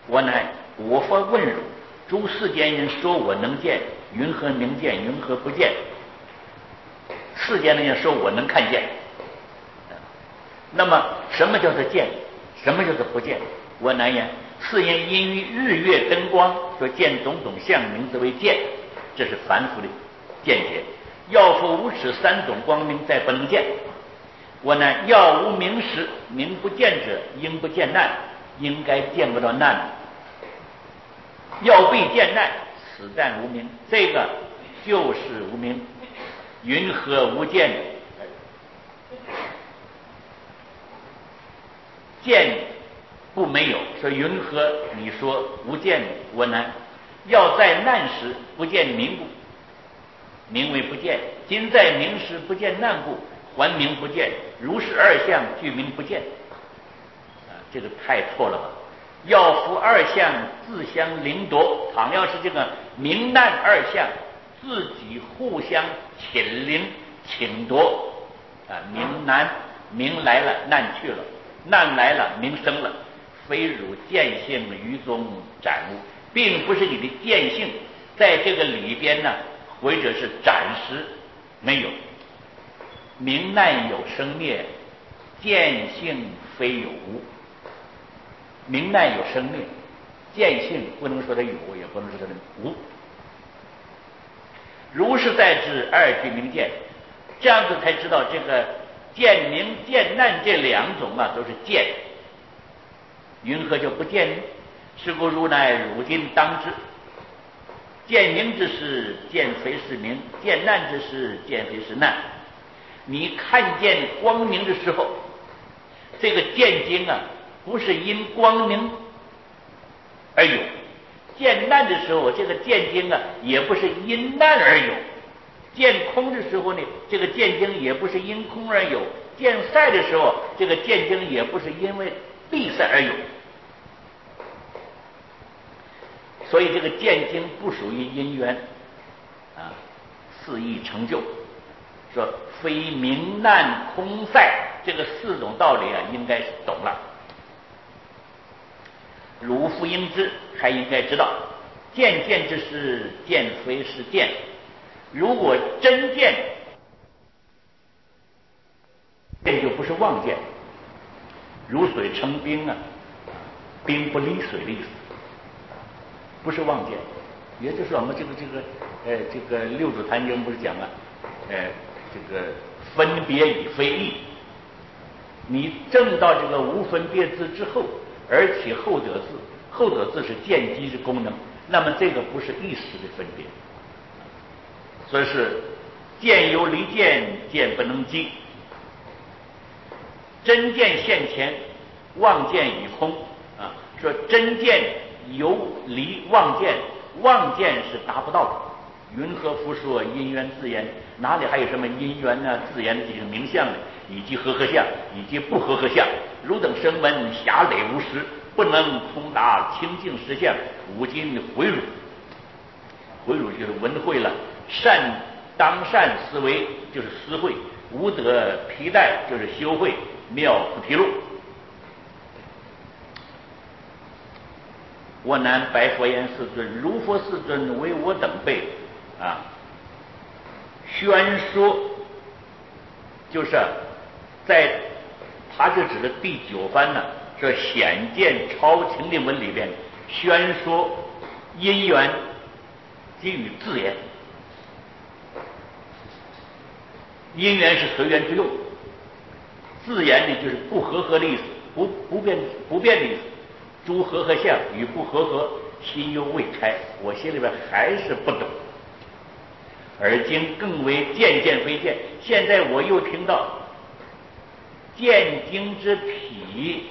我乃我佛问汝：诸世间人说我能见，云何能见？云何不见？世间的人说我能看见。那么什么叫做见？什么叫做不见？我乃言：是因于日月灯光所见种种相，名字为见。这是凡夫的见解。要复无此三种光明，再不能见。我乃要无明时，名不见者，应不见难，应该见不到难。要必见难，此但无明。这个就是无明。云何无见？见不没有，说云何你说无见？我乃要在难时不见明故，名为不见。今在明时不见难故，还名不见。如是二相俱名不见。这个太错了吧？要夫二相自相凌夺，倘要是这个明难二相自己互相侵凌侵夺明难，明来了，难去了；难来了，明生了。非汝见性于中展悟，并不是你的见性在这个里边呢，或者是暂时没有。明难有生灭，见性非有无。明难有生灭，见性不能说它有，也不能说它无。如是在知二俱明见，这样子才知道这个见明见难这两种都是见。云何就不见呢？是故如乃汝今当知，见明之时，见非是明；见难之时，见非是难。你看见光明的时候，这个见经不是因光明而有；见难的时候，这个见经也不是因难而有；见空的时候呢，这个见经也不是因空而有；见赛的时候，这个见经也不是因为闭塞而有。所以这个见经不属于因缘肆意成就。说非明难空赛这个四种道理应该是懂了。汝复应知，还应该知道，见见之时，见非是见。如果真见，见就不是妄见。如水成冰冰不离水的意思，不是妄见。也就是我们这个六祖坛经不是讲这个分别与非义。你证到这个无分别字之后，而且后者字，后者字是见机之功能，那么这个不是一时的分别。所以是见由离见，见不能积。真见现前，妄见与空说真见由离妄见，妄见是达不到的。云何复说因缘自言？哪里还有什么因缘自言的这个名相呢？以及和合相，以及不和合相？汝等声闻狭累无实，不能通达清净实相。吾今回汝，回汝就是闻会了，当善思维就是思会，无得披戴就是修会，妙不披露。我南白佛言：世尊，如佛世尊为我等辈宣说，就是在他就指的第9番说显见超情的文里边宣说因缘给予自言。因缘是随缘之用，自言呢就是不和合的意思，不变的意思。诸和合相与不和合，心犹未开，我心里边还是不懂。而今更为见见非见，现在我又听到见经之体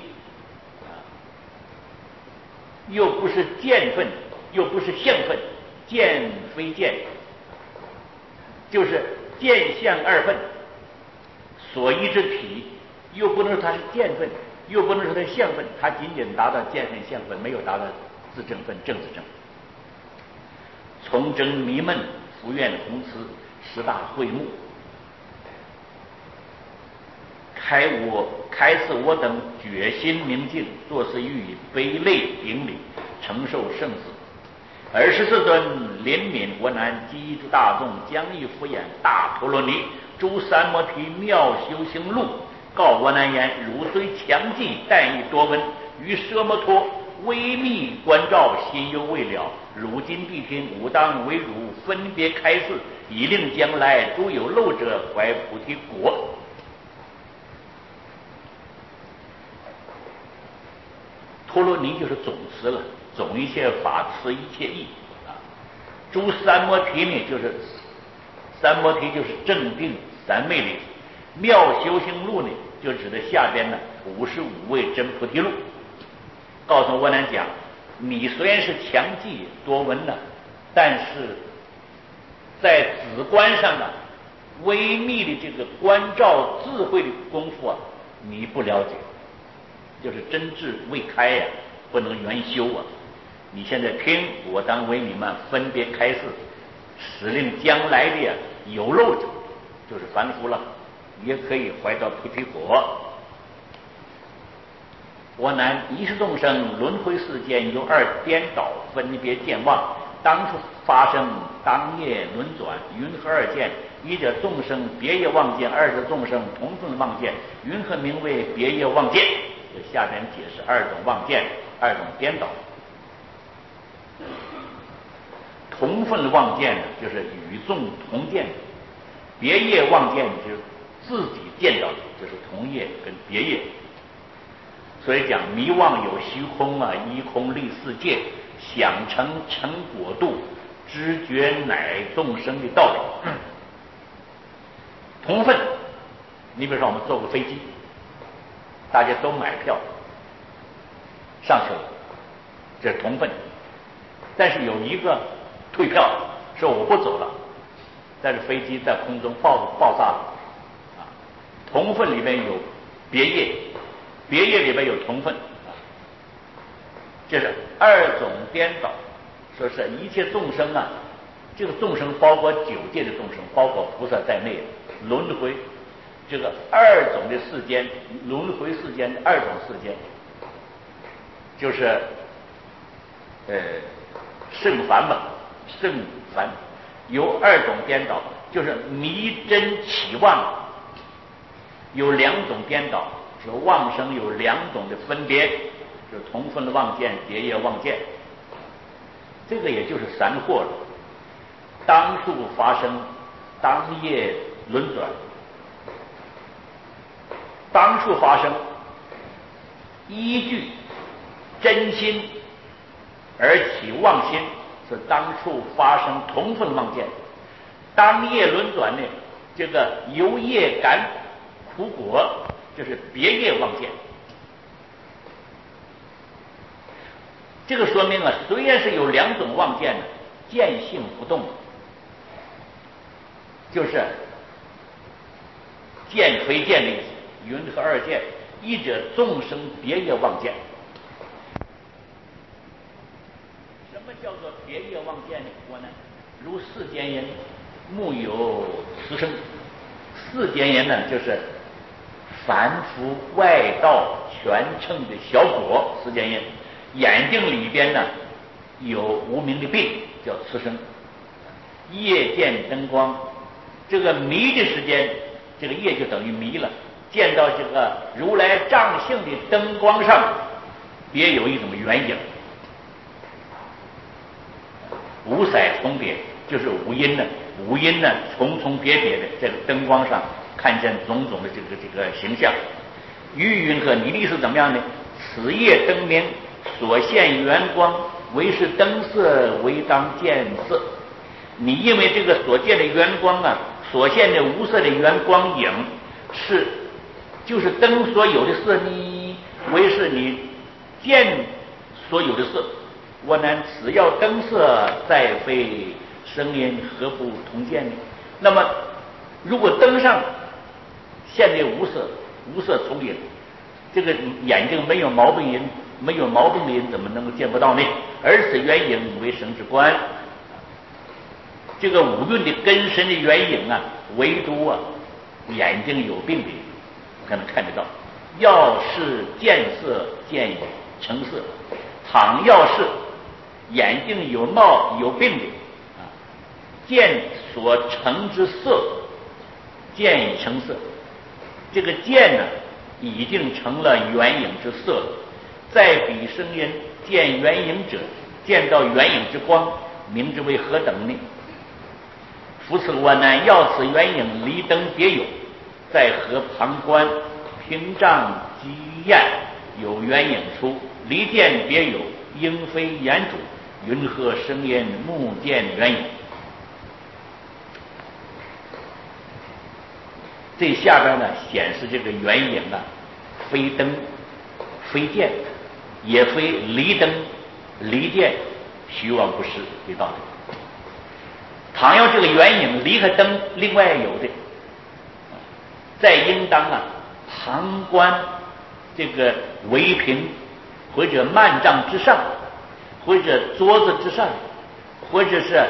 又不是见分，又不是相分，见非见，就是见相二分，所依之体又不能说它是见分，又不能说它是相分，它仅仅达到见分相分，没有达到自证分正自证。从征迷闷，福愿宏慈，10大会目，开示我等决心明镜，做事予以悲泪顶礼， 承受生死。24尊怜悯国难，积诸大众，将欲敷衍大陀罗尼，诸三摩提妙修行路，告国难言：汝虽强记，但欲多闻。于奢摩陀微密关照，心犹未了。如今谛听，吾当为汝分别开示，以令将来诸有漏者怀菩提果。陀罗尼就是总词了，总一切法，持一切义啊。诸三摩提呢，就是三摩提就是正定三昧力。妙修行路呢，就指的下边呢55位真菩提路。告诉阿难讲，你虽然是强记多闻呢，但是在止观上呢，微密的这个关照智慧的功夫啊，你不了解，就是真智未开呀，不能圆修啊。你现在听，我当为你们分别开示，使令将来的有漏者，就是凡夫了，也可以怀到菩提果。我难一世众生轮回世间，由二颠倒分别见妄，当初发生当夜轮转，云何二见？一者众生别业妄见，二者众生同分妄见，云何名为别业妄见？就下边解释二种妄见，二种颠倒。同分妄见呢，就是与众同见；别业妄见就是自己见到的，就是同业跟别业。所以讲迷妄有虚空啊，依空立世界，想成成果度，知觉乃众生的道理。同分，你比如说我们坐过飞机，大家都买票上去了，这是同分。但是有一个退票，说我不走了，但是飞机在空中爆炸了啊。同分里面有别业，别业里面有同分啊，这是二种颠倒。说是一切众生啊，这个众生包括九界的众生，包括菩萨在内，轮回这个二种的世间，轮回世间的二种世间，就是圣凡嘛，圣凡有二种颠倒，就是迷真起妄，有两种颠倒，是妄生有两种的分别，就是同分的妄见、别业妄见。这个也就是三惑了，当处发生，当夜轮转。当处发生，依据真心而起妄心，是当处发生同分妄见。当夜轮转呢，这个由业感苦果，就是别业妄见。这个说明啊，虽然是有两种妄见呢，见性不动，就是见非见的意思。云何二见？一者众生别业妄见。什么叫做别业妄见呢？我呢，如世间人目有此生。世间人呢，就是凡夫外道全称的小果。世间人眼睛里边呢有无名的病，叫此生。夜见灯光，这个迷的时间，这个夜就等于迷了。见到这个如来藏性的灯光上，别有一种圆影，五色重叠，就是五音呢。五音呢，重重叠叠的，在灯光上看见种种的这个形象。于云何？你的意思怎么样呢？此夜灯明所现圆光，为是灯色，为当见色。你因为这个所见的圆光啊，所现的无色的圆光影是。就是灯所有的色，你为是你见所有的色。我难此要灯色，再非声音，何不同见呢？那么，如果灯上现的无色，无色从影，这个眼睛没有毛病人，没有毛病的人怎么能够见不到呢？而此原影为神之观。这个五蕴的根深的原影啊，唯独啊眼睛有病的人才能看得到。要是见色见影成色，倘要是眼睛有貌有病的啊，见所成之色，见已成色。这个见呢，已经成了圆影之色了。在彼生人见圆影者，见到圆影之光，名之为何等呢？夫此我难要此圆影离灯别有，在河旁观屏障积焰，有圆影出，离见别有，应非眼主，云何生焉目见圆影？这下边呢显示这个圆影啊，非灯非见，也非离灯离见，虚妄不实的道理。倘要这个圆影离开灯，另外有的，再应当啊旁观这个围屏或者幔帐之上，或者桌子之上，或者是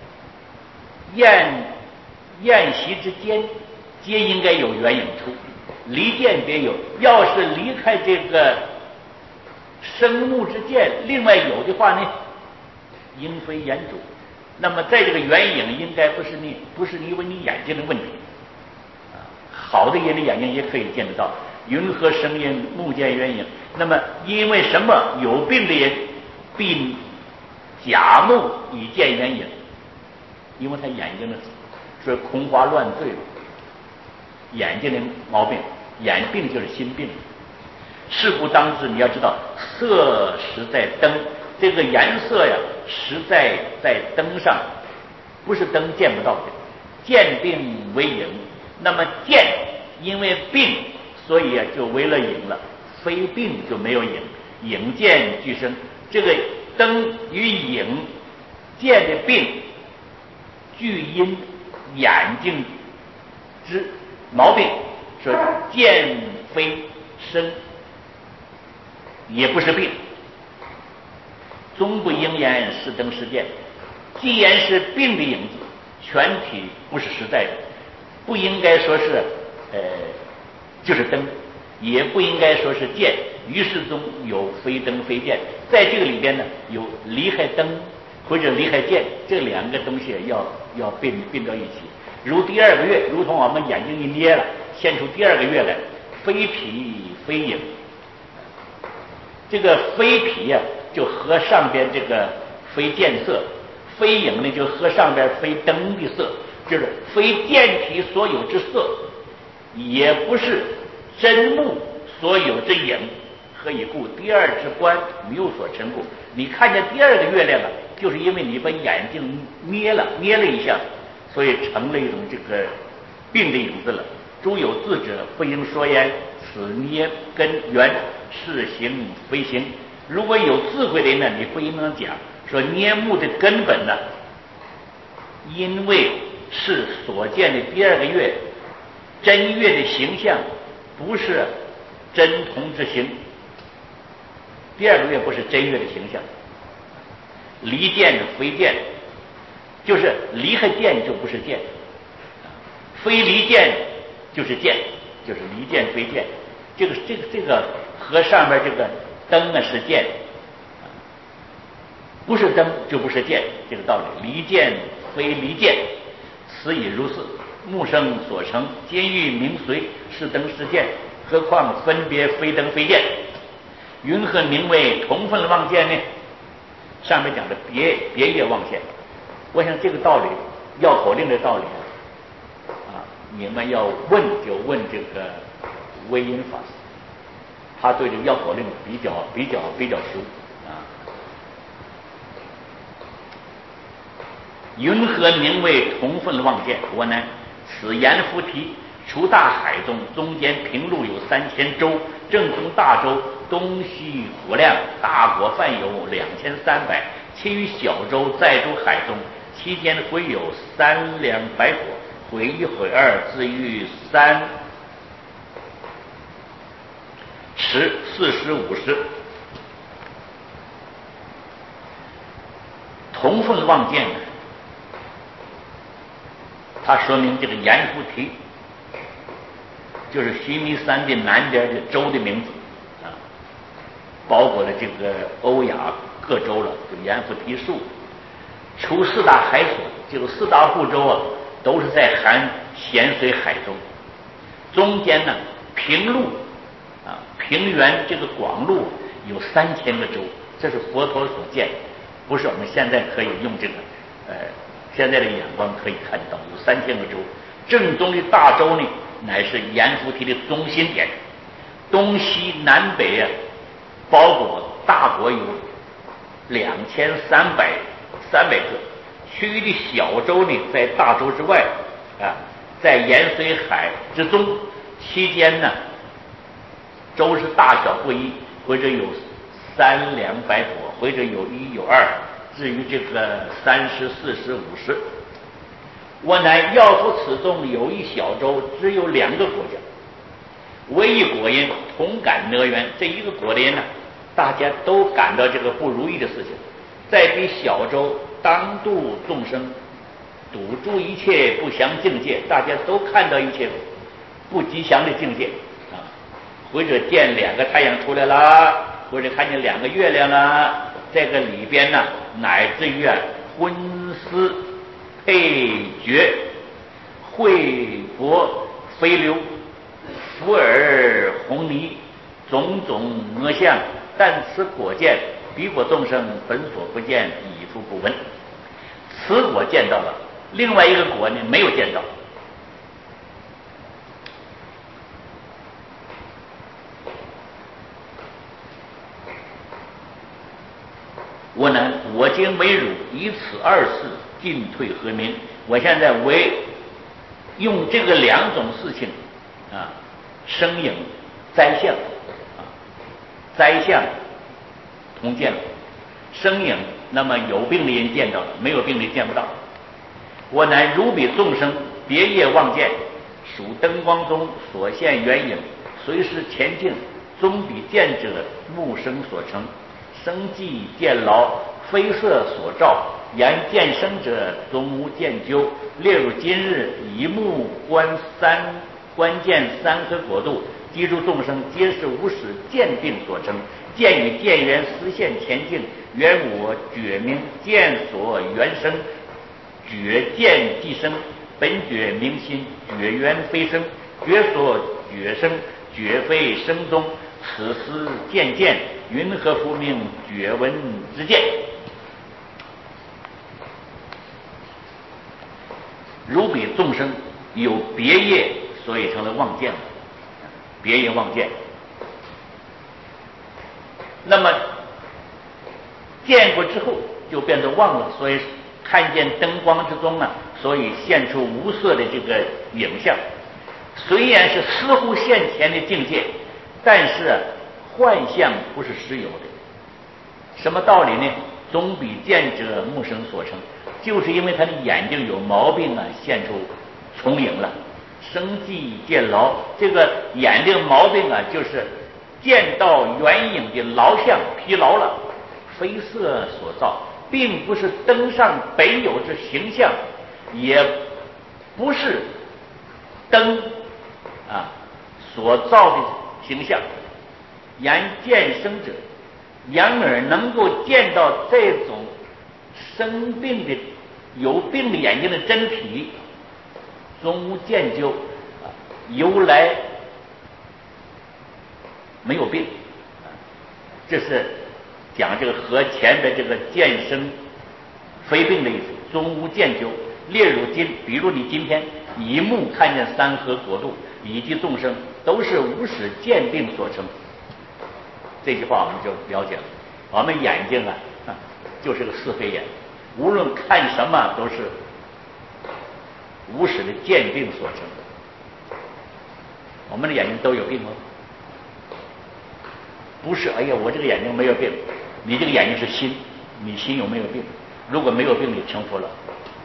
宴席之间，皆应该有圆影出，离见别有。要是离开这个生目之见，另外有的话呢，应非眼主。那么在这个圆影应该不是因为你眼睛的问题啊，好的人的眼睛也可以见得到。云何生焉目见圆影？那么因为什么有病的人必假目以见圆影？因为他眼睛呢是空花乱坠，眼睛的毛病，眼病就是心病。是故当知，你要知道，色实在灯，这个颜色呀，实在在灯上，不是灯见不到的。见病为影，那么见因为病，所以就为了影了，非病就没有影，影见俱生。这个灯与影见的病，俱因眼睛之毛病，说见非生，也不是病，终不应言是灯是见。既然是病的影子，全体不是实在的，不应该说是就是灯，也不应该说是见。于是中有非灯非见，在这个里边呢，有离开灯或者离开见，这两个东西要并到一起。如第二个月，如同我们眼睛一捏了，现出第二个月来，非脾非影。这个非脾呀，就和上边这个非见色；非影呢，就和上边非灯的色，就是非见体所有之色，也不是真目所有之影。何以故？第二之观谬所成故。你看见第二个月亮了，就是因为你把眼睛捏了一下，所以成了一种这个病的影子了。诸有智者不应说焉，此捏根源是行非行。如果有智慧的人呢，你不应当讲说捏目的根本呢，因为是所见的第二个月真月的形象不是真同之形，第二个月不是真月的形象。离见非见，就是离开见就不是见，非离见就是见，就是离见非见。这个和上面这个灯呢是见，不是灯就不是见，这个道理。离见非离见，此已如是。目生所成，皆欲名随，是灯是见，何况分别非灯非见？云何名为同分妄见呢？上面讲的别业妄见，我想这个道理，绕口令的道理啊，你们要问就问这个微音法师，他对这个绕口令比较熟啊。云何名为同分妄见？我呢，此言夫提，除大海中间平陆有3000洲，正中大洲，东西火量，大果范有2300，其余小洲在诸海中，其间会有3两百火，毁一毁二，至于310、40、50。同分妄见，它说明这个阎浮提就是须弥山的南边的州的名字啊，包括了这个欧亚各州了，就阎浮提数，出四大海所，就四大部洲啊，都是在含咸水海中。中间呢，平路啊，平原这个广路有3000个州，这是佛陀所见，不是我们现在可以用这个现在的眼光可以看到，有3000个州。正中的大洲呢，乃是阎浮提的中心点，东西南北啊，包裹大国有2300个，其余的小洲呢，在大洲之外啊，在盐水海之中，期间呢，州是大小不一，或者有300-200国，或者有1有2，至于这个30、40、50。我乃要夫此中有一小州，只有2个国家，唯一国人同感讷缘。这一个国人呢，大家都感到这个不如意的事情，在彼小州当度众生，堵住一切不祥境界，大家都看到一切不吉祥的境界啊，或者见2个太阳出来啦，或者看见2个月亮啦，这个里边呢，乃至于昏思配绝，秽帛飞流，伏耳红泥，种种恶相，但此果见，彼果众生本所不见，已复不闻。此果见到了，另外一个果呢没有见到。我今为汝以此2事进退和明。我现在为用这个2种事情啊，生影灾相啊，灾相同见了，生影那么有病的人见到了，没有病的人见不到。我乃如彼众生别业望见，属灯光中所现圆影，随时前进，终彼见者目生所成，生计见劳，非色所照，言见生者终无见究。列如今日以目观见3河国度，记住众生皆是无始见病所成，见与见缘实现前进，缘我觉明见所缘生，觉见即生，本觉明心，觉缘非生，觉所觉生，觉非生中，此思见见，云何复名觉闻之见？如彼众生有别业，所以成了妄见，别业妄见。那么见过之后就变成妄了，所以看见灯光之中啊，所以现出无色的这个影像。虽然是似乎现前的境界，但是幻象不是实有的。什么道理呢？总比见者目生所成，就是因为他的眼睛有毛病啊，现出重影了。生计见劳，这个眼睛毛病啊，就是见到圆影的劳相疲劳了，非色所造，并不是灯上本有之形象，也不是灯啊所造的形象。眼见生者，眼耳能够见到这种生病的有病的眼睛的真体，终无见究啊，由来没有病啊，这是讲这个和前边这个见生非病的意思。终无见究，列如今，比如你今天一目看见3河国度以及众生，都是无始见病所成。这句话我们就了解了，我们眼睛啊就是个是非眼，无论看什么都是无始的见病所成的。我们的眼睛都有病吗？不是，哎呀，我这个眼睛没有病，你这个眼睛是心，你心有没有病？如果没有病，你成佛了。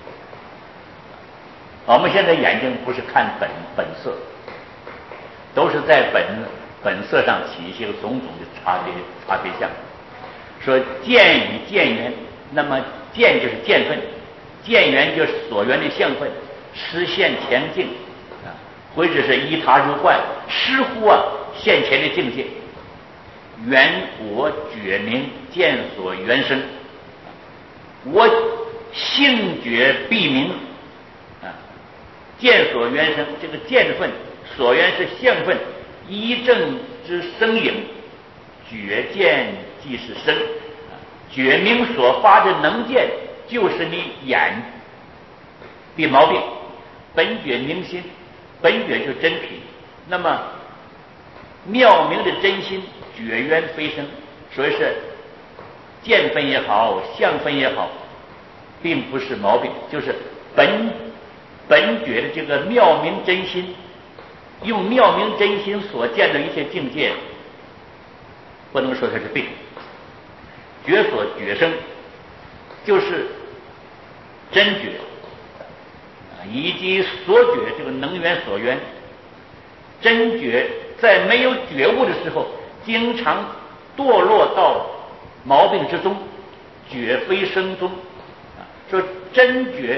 我们现在眼睛不是看本色，都是在本色上起一些种种的差别相。说见与见缘，那么见就是见分，见缘就是所缘的相分，实现前境啊，或者是依他如幻，失乎现前的境界。 原我觉明，见所缘生。我性觉必明啊，见所缘生，这个见分所缘是相分，一正之生影，觉见即是生。觉明所发的能见，就是你眼的毛病。本觉明心，本觉就是真品。那么妙明的真心，觉缘非生，所以是见分也好，相分也好，并不是毛病，就是本觉的这个妙明真心，用妙明真心所见的一些境界，不能说它是病。觉所觉生，就是真觉以及所觉这个能缘所缘。真觉在没有觉悟的时候，经常堕落到毛病之中，觉非生中。说真觉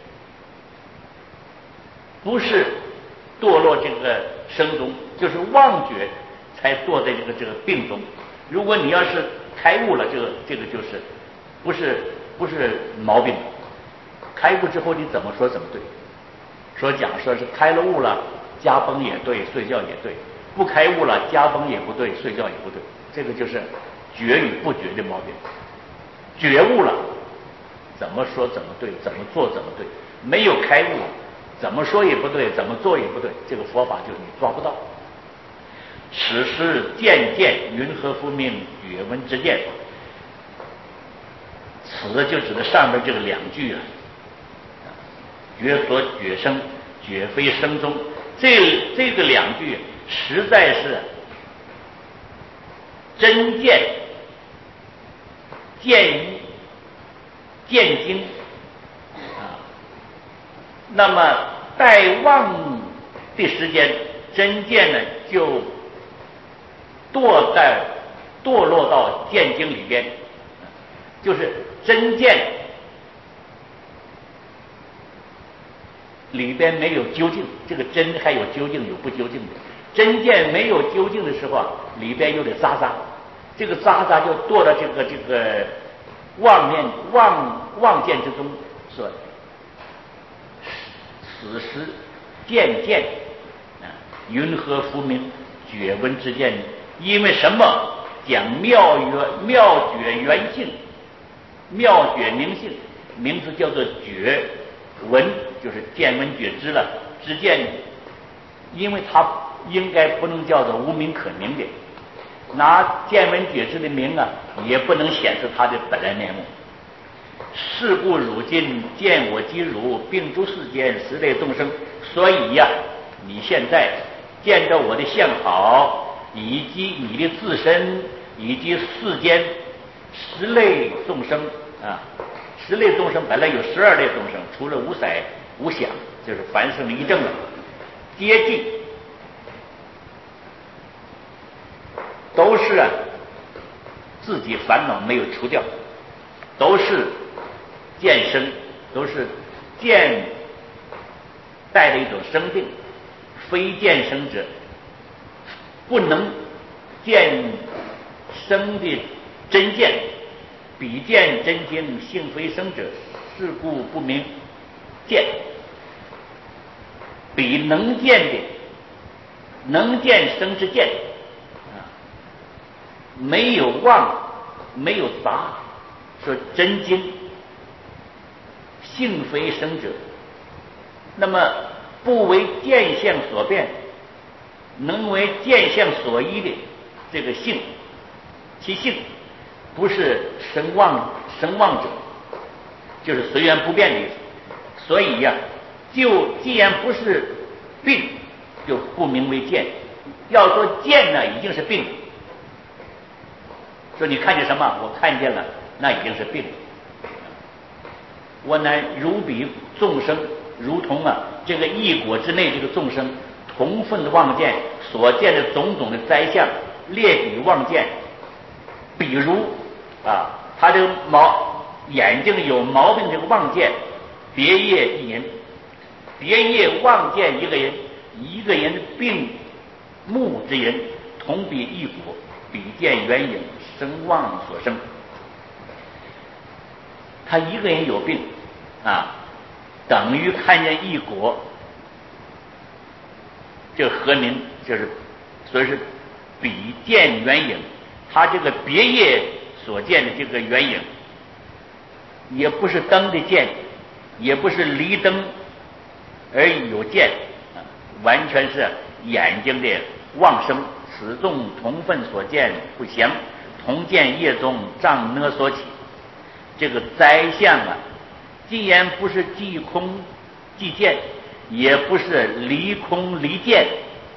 不是堕落这个生中，就是妄觉才堕在这个病中。如果你要是开悟了，这个就是不是毛病。开悟之后你怎么说怎么对。说是开了悟了，家崩也对，睡觉也对；不开悟了，家崩也不对，睡觉也不对。这个就是觉与不觉的毛病。觉悟了，怎么说怎么对，怎么做怎么对；没有开悟，怎么说也不对，怎么做也不对。这个佛法就是你抓不到。此时渐云何复命，觉闻之见。此就指的上面这个两句啊，觉所觉生，觉非生中。这个两句实在是真见见经啊。那么待望的时间，真见呢就堕落到见经里边，就是真见里边没有究竟。这个真还有究竟有不究竟的。真见没有究竟的时候啊，里边有点渣渣，这个渣渣就堕到这个妄见之中。说此时渐云何复名，觉闻之见。因为什么？讲妙觉原性，妙觉明性，名字叫做觉闻，就是见闻觉知了。知见，因为它应该不能叫做无名可名的，拿见闻觉知的名啊，也不能显示它的本来面目。是故汝今见我即汝，并诸世间十类众生。所以呀，你现在见到我的相好，以及你的自身，以及世间十类众生啊。十类众生本来有12类众生，除了无色无想，就是凡圣一正了，接近都是自己烦恼没有除掉，都是见生，都是见带的一种生病。非见生者，不能见生的真见。彼见真经性非生者，是故不明见。彼能见的，能见生之见啊，没有妄，没有杂。说真经性非生者，那么不为见相所变，能为见相所依的这个性，其性不是生妄者，就是随缘不变的意思。所以呀，既然不是病，就不名为见。要说见呢，已经是病了。说你看见什么？我看见了，那已经是病了。我乃如彼众生，如同这个一果之内这个众生同分的妄见所见的种种的灾相，列举妄见。比如他这个眼睛有毛病，这个妄见，别业一人，别业妄见一个人，一个人病目之人，同比一果， 比见缘影生妄所生。他一个人有病啊，等于看见一果，这和您就是所以是比见缘影。他这个别业所见的这个缘影，也不是灯的见，也不是离灯而有见，完全是眼睛的妄生。此众同分所见不详，同见业中障呢所起。这个灾相啊，既然不是即空即见，也不是离空离见，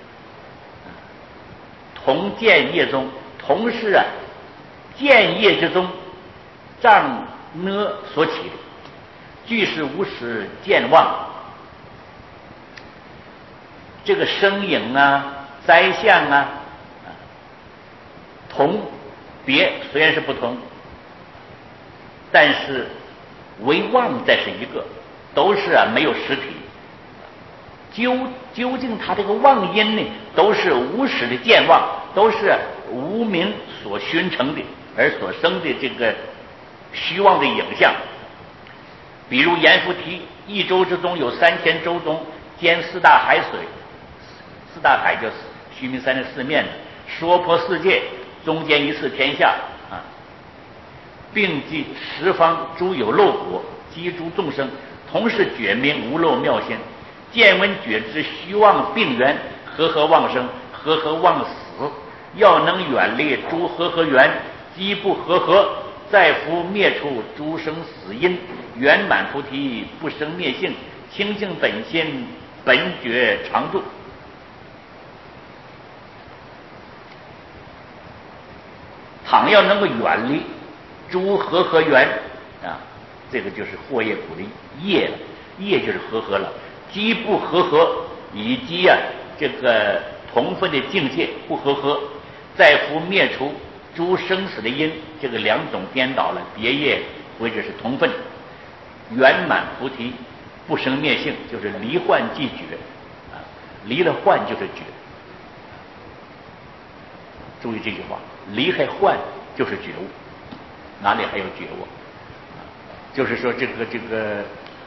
同见业中，同是啊见业之中障呢所起的，俱是无始见妄。这个生影啊灾相啊同别虽然是不同，但是为妄在是一个，都是没有实体。究竟他这个妄因呢，都是无始的见妄，都是无明所熏成的而所生的这个虚妄的影像。比如阎浮提一洲之中有3000洲中兼4大海水，4大海就是须弥山的4面，说婆世界中间一次天下啊，并济十方诸有漏果，积诸众生，同是觉明无漏妙心，见闻觉知虚妄病缘，和合妄生，和合妄死。要能远离诸和合缘，积不和合，再复灭除诸生死因，圆满菩提不生灭性，清净本心本觉常住。倘要能够远离诸和合缘啊，这个就是惑业苦的业了，业就是和合了。积不和合，以及这个同分的境界不和合，再复灭除诸生死的因，这个2种颠倒了，别业或者是同分，圆满菩提不生灭性，就是离幻即觉啊，离了幻就是觉。注意这句话，离开幻就是觉悟，哪里还有觉悟？就是说这个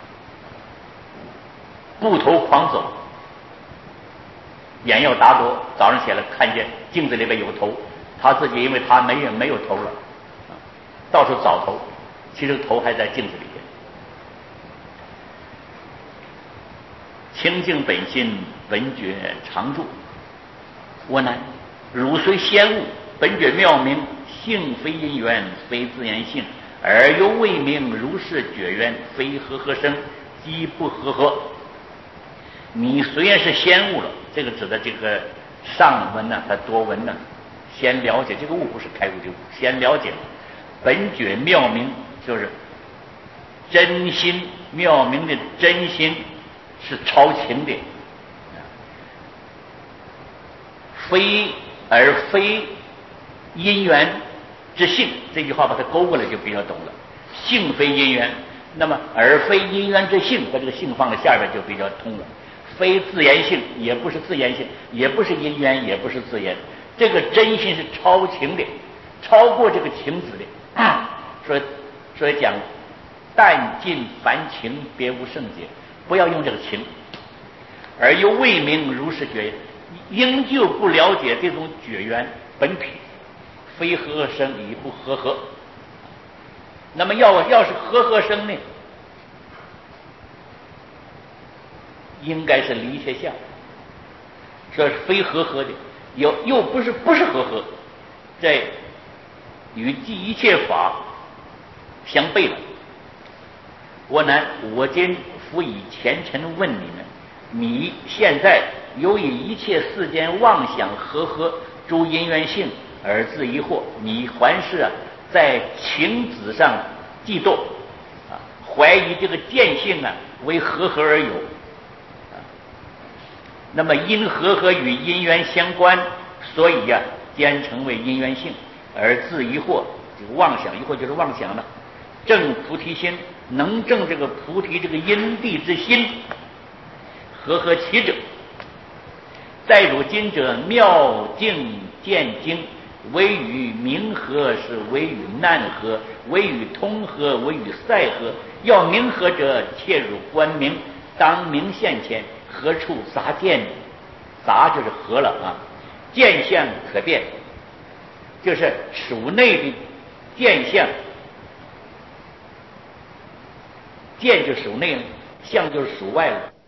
步头狂走，眼要打盹，早上起来看见镜子里边有头，他自己因为他没有头了，到处找头，其实头还在镜子里边。清净本心本觉常住。我乃汝虽仙物，本觉妙明，性非因缘，非自然性，而又未明如是觉缘，非和合生，即不和合。你虽然是仙物了，这个指的这个上文呢，它多文呢，先了解这个物不是开悟的物，先了解本觉妙明，就是真心妙明的真心是超情的，非因缘之性，这句话把它勾过来就比较懂了。性非因缘，那么而非因缘之性，把这个性放在下边就比较通了。非自然性，也不是自然性，也不是因缘，也不是自然，这个真心是超情的，超过这个情子的。所以讲但尽凡情，别无圣解，不要用这个情。而又未明如是觉，应就不了解这种觉缘本体，非和合生，以不和合。那么要是和合生呢，应该是离切相，说是非和合的，又不是和合，在与一切法相悖了。我今复以前尘问你们，你现在由于一切世间妄想和合诸因缘性而自疑惑，你还是在情子上嫉妒怀疑这个见性为和合而有。那么因和合与因缘相关，所以兼成为因缘性而自疑惑，这个妄想，疑惑就是妄想了。正菩提心，能证这个菩提这个因地之心，和合其者，再如今者妙境见经， 谓与明和是谓与难和，谓与通和，谓与塞和。要明和者，切入官明，当明现前，何处杂见？杂就是和了啊。见相可变，就是属内的见相，见就属内了，相就是属外了。